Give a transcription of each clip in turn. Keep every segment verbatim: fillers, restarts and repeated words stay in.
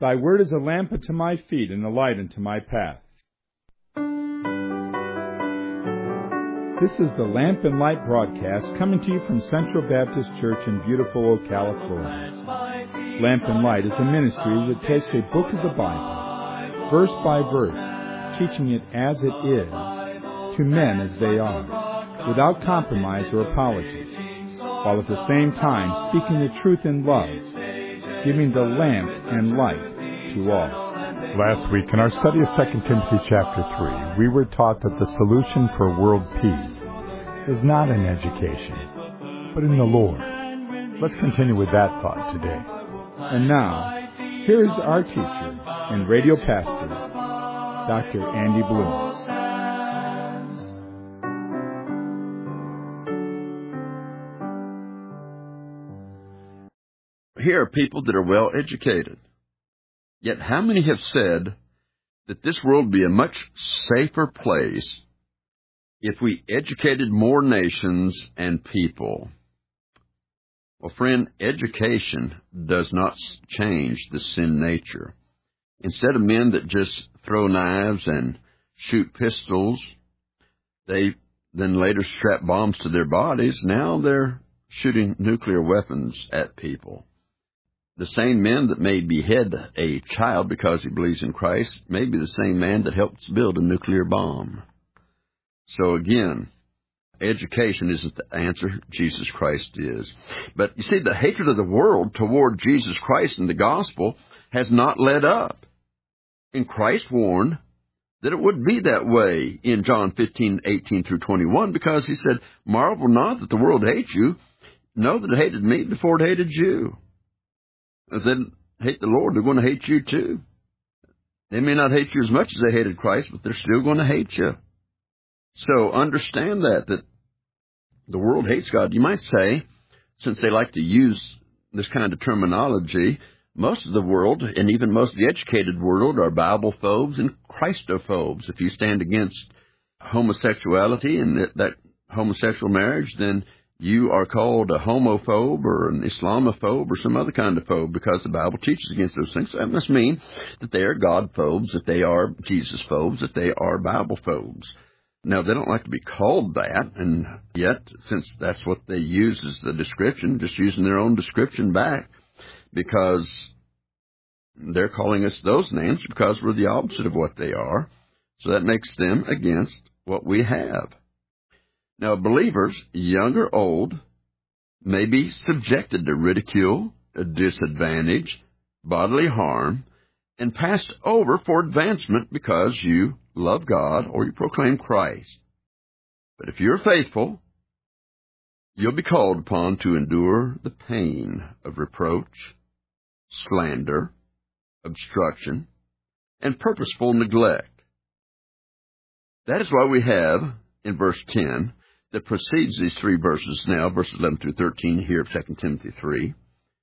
Thy word is a lamp unto my feet and a light unto my path. This is the Lamp and Light broadcast coming to you from Central Baptist Church in beautiful Ocala, Florida. Lamp and Light is a ministry that takes a book of the Bible, verse by verse, teaching it as it is, to men as they are, without compromise or apologies, while at the same time speaking the truth in love, giving the lamp and light to all. Last week, in our study of Second Timothy chapter three, we were taught that the solution for world peace is not in education, but in the Lord. Let's continue with that thought today. And now, here is our teacher and radio pastor, Doctor Andy Bloom. Here are people that are well educated. Yet how many have said that this world would be a much safer place if we educated more nations and people? Well, friend, education does not change the sin nature. Instead of men that just throw knives and shoot pistols, they then later strap bombs to their bodies. Now they're shooting nuclear weapons at people. The same man that may behead a child because he believes in Christ may be the same man that helps build a nuclear bomb. So again, education isn't the answer. Jesus Christ is. But you see, the hatred of the world toward Jesus Christ and the gospel has not let up. And Christ warned that it would be that way in John fifteen, eighteen through twenty-one, because he said, "Marvel not that the world hates you. Know that it hated me before it hated you." If they hate the Lord, they're going to hate you too. They may not hate you as much as they hated Christ, but they're still going to hate you. So understand that, that the world hates God. You might say, since they like to use this kind of terminology, most of the world, and even most of the educated world, are Bible-phobes and Christophobes. If you stand against homosexuality and that, that homosexual marriage, then you are called a homophobe or an Islamophobe or some other kind of phobe, because the Bible teaches against those things. So that must mean that they are God-phobes, that they are Jesus-phobes, that they are Bible-phobes. Now, they don't like to be called that, and yet, since that's what they use as the description, just using their own description back, because they're calling us those names because we're the opposite of what they are. So that makes them against what we have. Now, believers, young or old, may be subjected to ridicule, a disadvantage, bodily harm, and passed over for advancement because you love God or you proclaim Christ. But if you're faithful, you'll be called upon to endure the pain of reproach, slander, obstruction, and purposeful neglect. That is why we have, in verse ten, that precedes these three verses now, verses eleven through thirteen here of Second Timothy three,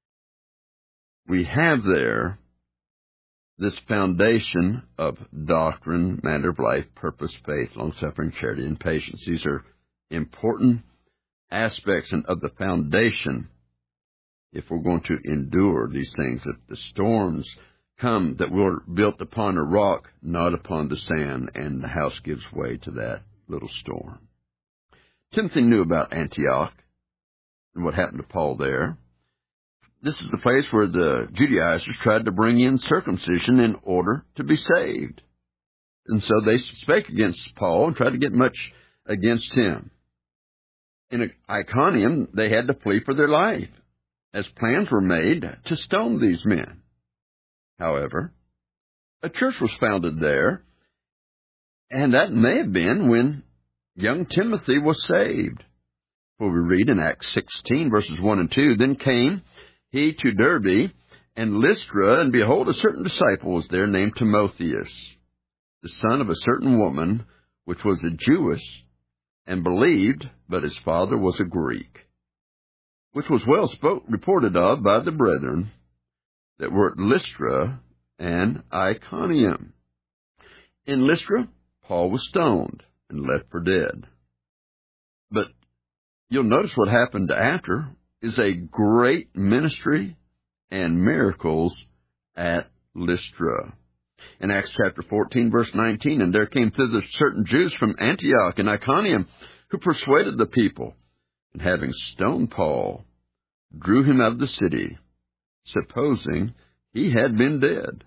we have there this foundation of doctrine, matter of life, purpose, faith, long-suffering, charity, and patience. These are important aspects of the foundation if we're going to endure these things, that the storms come that were built upon a rock, not upon the sand, and the house gives way to that little storm. Timothy knew about Antioch and what happened to Paul there. This is the place where the Judaizers tried to bring in circumcision in order to be saved. And so they spake against Paul and tried to get much against him. In Iconium, they had to flee for their life, as plans were made to stone these men. However, a church was founded there, and that may have been when young Timothy was saved. For we read in Acts sixteen, verses one and two, "Then came he to Derbe and Lystra, and behold, a certain disciple was there named Timotheus, the son of a certain woman, which was a Jewess, and believed, but his father was a Greek, which was well spoke, reported of by the brethren that were at Lystra and Iconium. In Lystra, Paul was stoned and left for dead." But you'll notice what happened after is a great ministry and miracles at Lystra. In Acts chapter fourteen, verse nineteen, and there came thither certain Jews from Antioch and Iconium, who persuaded the people, and having stoned Paul, drew him out of the city, supposing he had been dead.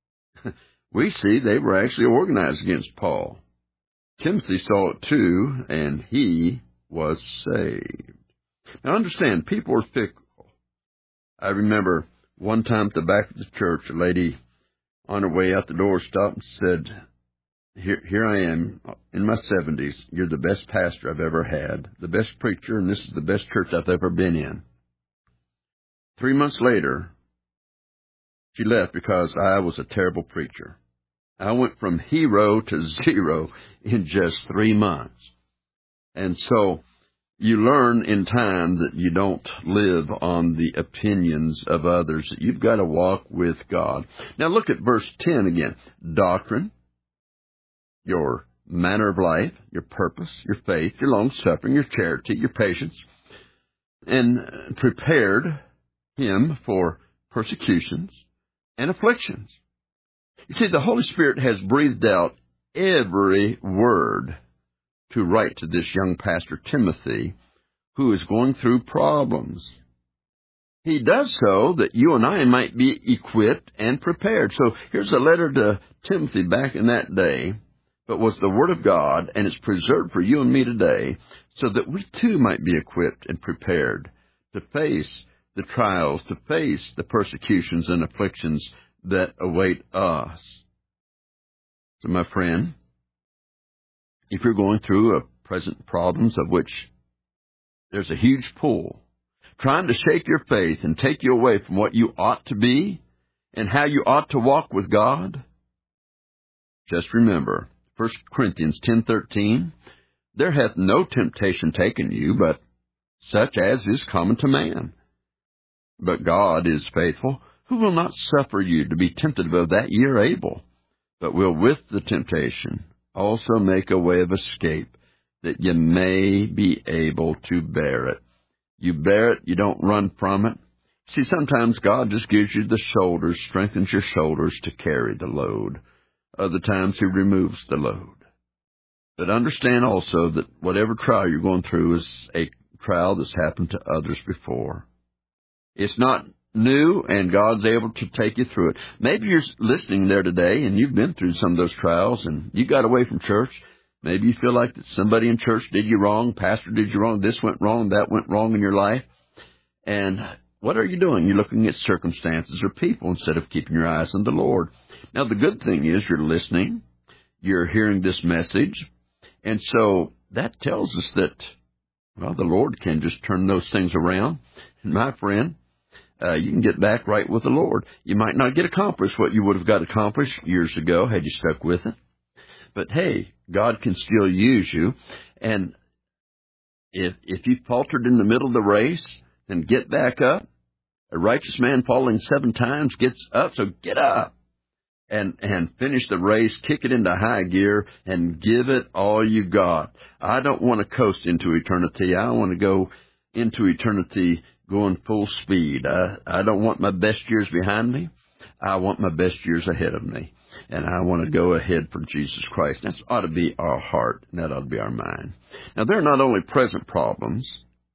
We see they were actually organized against Paul. Timothy saw it too, and he was saved. Now understand, people are fickle. I remember one time at the back of the church, a lady on her way out the door stopped and said, Here, here I am in my seventies. You're the best pastor I've ever had, the best preacher, and this is the best church I've ever been in. Three months later, she left because I was a terrible preacher. I went from hero to zero in just three months. And so you learn in time that you don't live on the opinions of others, that you've got to walk with God. Now look at verse ten again. Doctrine, your manner of life, your purpose, your faith, your long-suffering, your charity, your patience, and prepared him for persecutions and afflictions. You see, the Holy Spirit has breathed out every word to write to this young pastor Timothy, who is going through problems. He does so that you and I might be equipped and prepared. So here's a letter to Timothy back in that day, but was the Word of God, and it's preserved for you and me today, so that we too might be equipped and prepared to face the trials, to face the persecutions and afflictions that await us. So my friend, if you're going through a present problems of which there's a huge pull, trying to shake your faith and take you away from what you ought to be and how you ought to walk with God, just remember, First Corinthians ten thirteen, there hath no temptation taken you, but such as is common to man. But God is faithful, who will not suffer you to be tempted above that ye are able, but will with the temptation also make a way of escape, that ye may be able to bear it. You bear it, you don't run from it. See, sometimes God just gives you the shoulders, strengthens your shoulders to carry the load. Other times He removes the load. But understand also that whatever trial you're going through is a trial that's happened to others before. It's not new, and God's able to take you through it. Maybe you're listening there today, and you've been through some of those trials, and you got away from church. Maybe you feel like that somebody in church did you wrong, pastor did you wrong, this went wrong, that went wrong in your life. And what are you doing? You're looking at circumstances or people instead of keeping your eyes on the Lord. Now, the good thing is you're listening, you're hearing this message, and so that tells us that, well, the Lord can just turn those things around. And my friend, uh, you can get back right with the Lord. You might not get accomplished what you would have got accomplished years ago had you stuck with it. But hey, God can still use you. And if if you faltered in the middle of the race, then get back up. A righteous man falling seven times gets up, so get up. And and finish the race, kick it into high gear, and give it all you got. I don't want to coast into eternity. I want to go into eternity going full speed. I, I don't want my best years behind me. I want my best years ahead of me. And I want to go ahead for Jesus Christ. That ought to be our heart, and that ought to be our mind. Now, there are not only present problems,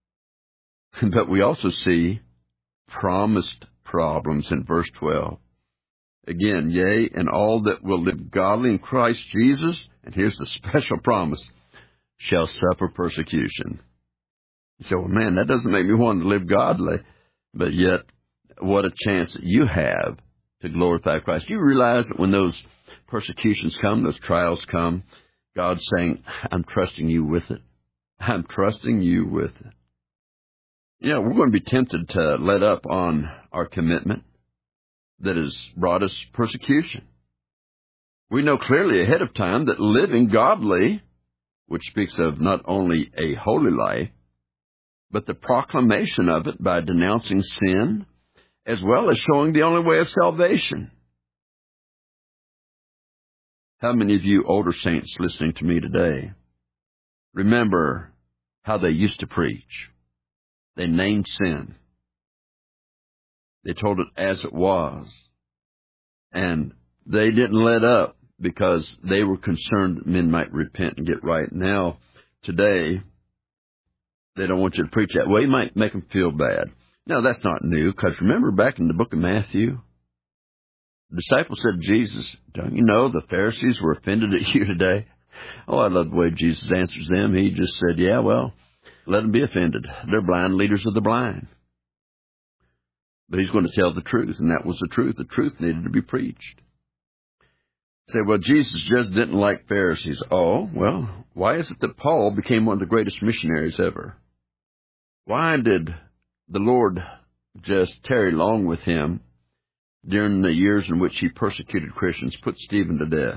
but we also see promised problems in verse twelve. Again, yea, and all that will live godly in Christ Jesus, and here's the special promise, shall suffer persecution. You say, well, man, that doesn't make me want to live godly. But yet, what a chance that you have to glorify Christ. You realize that when those persecutions come, those trials come, God's saying, I'm trusting you with it. I'm trusting you with it. You know, we're going to be tempted to let up on our commitment that has brought us persecution. We know clearly ahead of time that living godly, which speaks of not only a holy life, but the proclamation of it by denouncing sin, as well as showing the only way of salvation. How many of you older saints listening to me today remember how they used to preach? They named sin. They told it as it was. And they didn't let up because they were concerned that men might repent and get right. Now, today, they don't want you to preach that way. You might make them feel bad. Now, that's not new, because remember back in the book of Matthew, the disciples said to Jesus, don't you know the Pharisees were offended at you today? Oh, I love the way Jesus answers them. He just said, yeah, well, let them be offended. They're blind leaders of the blind. But he's going to tell the truth, and that was the truth. The truth needed to be preached. Say, well, Jesus just didn't like Pharisees. Oh, well, why is it that Paul became one of the greatest missionaries ever? Why did the Lord just tarry long with him during the years in which he persecuted Christians, put Stephen to death?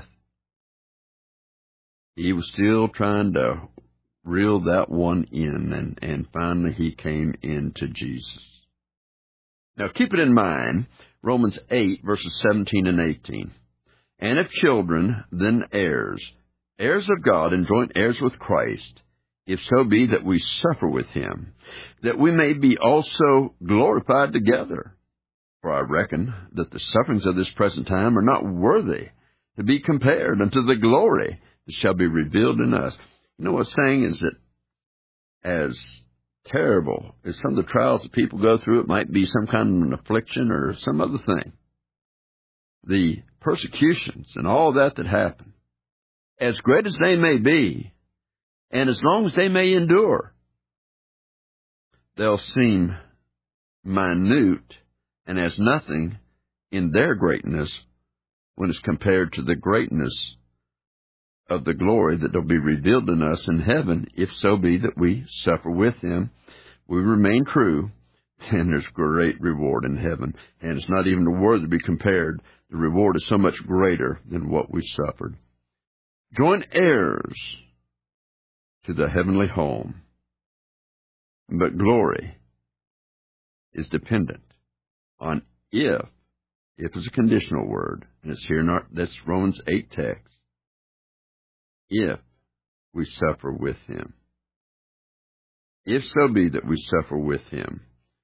He was still trying to reel that one in, and, and finally he came into Jesus. Now, keep it in mind, Romans eight, verses seventeen and eighteen. And if children, then heirs, heirs of God and joint heirs with Christ, if so be that we suffer with him, that we may be also glorified together. For I reckon that the sufferings of this present time are not worthy to be compared unto the glory that shall be revealed in us. You know what's saying is that as terrible as some of the trials that people go through, it might be some kind of an affliction or some other thing. The persecutions and all that that happen, as great as they may be, and as long as they may endure, they'll seem minute and as nothing in their greatness when it's compared to the greatness of the glory that will be revealed in us in heaven, if so be that we suffer with him, we remain true, then there's great reward in heaven. And it's not even a word to be compared. The reward is so much greater than what we suffered. Joint heirs to the heavenly home. But glory is dependent on if, if is a conditional word, and it's here in our, that's Romans eight text, if we suffer with him. If so be that we suffer with him.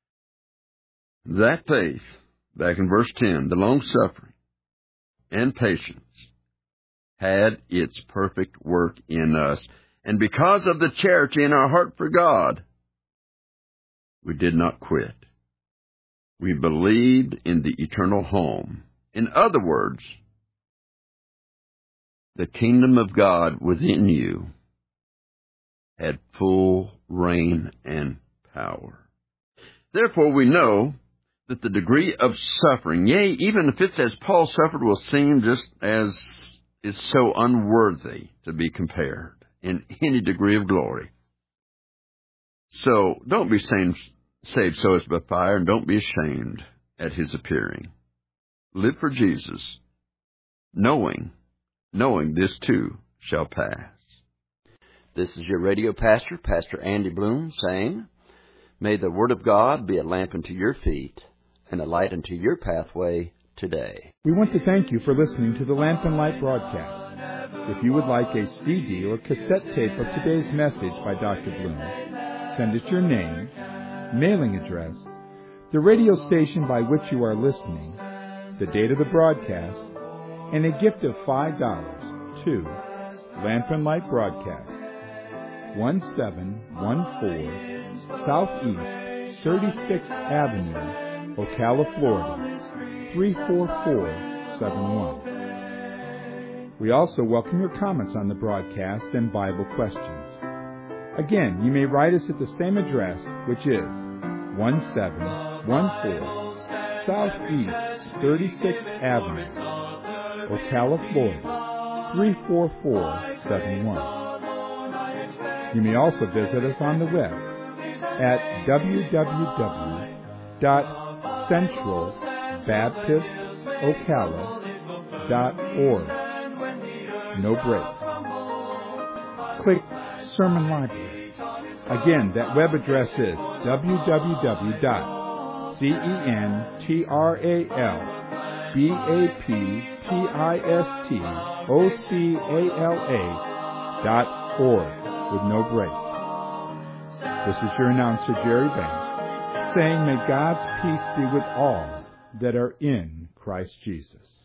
That faith, back in verse ten, the long-suffering and patience had its perfect work in us. And because of the charity in our heart for God, we did not quit. We believed in the eternal home. In other words, the kingdom of God within you had full reign and power. Therefore, we know that the degree of suffering, yea, even if it's as Paul suffered, will seem just as is so unworthy to be compared in any degree of glory. So don't be saved, saved so as by fire, and don't be ashamed at his appearing. Live for Jesus, knowing, knowing this too shall pass. This is your radio pastor, Pastor Andy Bloom, saying, may the Word of God be a lamp unto your feet and a light unto your pathway today. We want to thank you for listening to the Lamp and Light broadcast. If you would like a C D or cassette tape of today's message by Doctor Bloom, send us your name, mailing address, the radio station by which you are listening, the date of the broadcast, and a gift of five dollars to Lamp and Light Broadcast, one seven one four Southeast thirty-sixth Avenue, Ocala, Florida, three four four seven one. We also welcome your comments on the broadcast and Bible questions. Again, you may write us at the same address, which is one seven one four Southeast thirty-sixth Avenue, Ocala, Florida, three four four seven one. You may also visit us on the web at w w w dot central baptist ocala dot org. No breaks. Click Sermon Library. Again, that web address is w w w dot central baptist ocala dot org with no breaks. This is your announcer, Jerry Banks, saying, may God's peace be with all that are in Christ Jesus.